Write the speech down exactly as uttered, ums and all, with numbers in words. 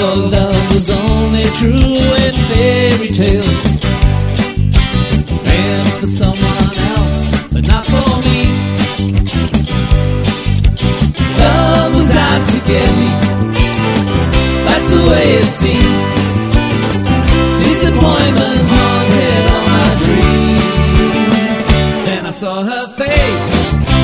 thought love was only true in fairy tales, meant for someone else, but not for me. Love was out to get me, that's the way it seemed. Disappointment haunted all my dreams. Then I saw her face,